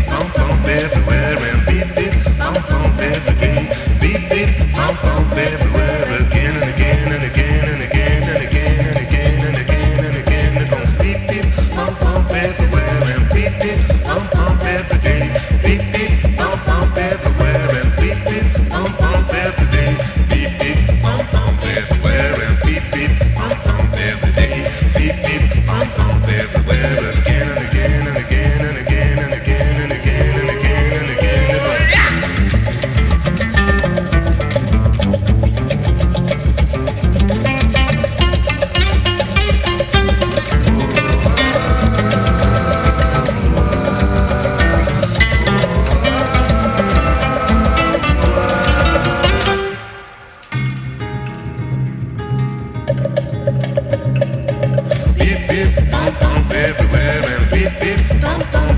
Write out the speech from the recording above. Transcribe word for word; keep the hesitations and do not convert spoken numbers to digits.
bump bump everywhere and beep beep bump bump every day. Beep beep bump bump everywhere again and again and again and again and again and again and again and again. They're gonna beep beep bump bump everywhere and beep beep bump bump every day. Beep beep bump bump everywhere and beep beep bump bump every day. Beep beep bump bump everywhere and beep beep bump bump every day. Beep beep bump bump everywhere again and again and again and again and again and again and again and again. Beep beep bump bump everywhere and beep beep bump bump